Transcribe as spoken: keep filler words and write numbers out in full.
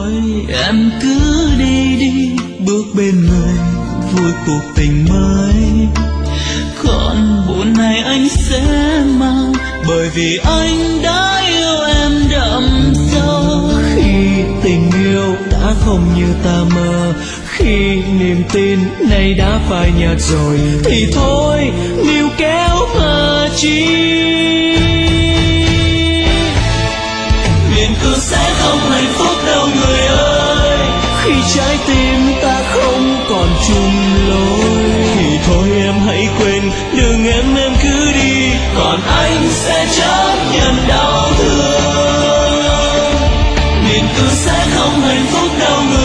thôi em cứ đi đi, bước bên người vui cuộc tình mới. Còn buồn này anh sẽ mang, bởi vì anh đã yêu em đậm sâu. Khi tình yêu đã không như ta mơ, khi niềm tin này đã phai nhạt rồi, thì thôi níu kéo mà chi. Biển cứ sẽ không hạnh phúc đâu người ơi, khi trái tim ta không còn chung lối. Thì thôi em hãy quên, đừng em em cứ đi, còn anh sẽ chấp nhận đau thương. Biển cứ sẽ không hạnh phúc đâu người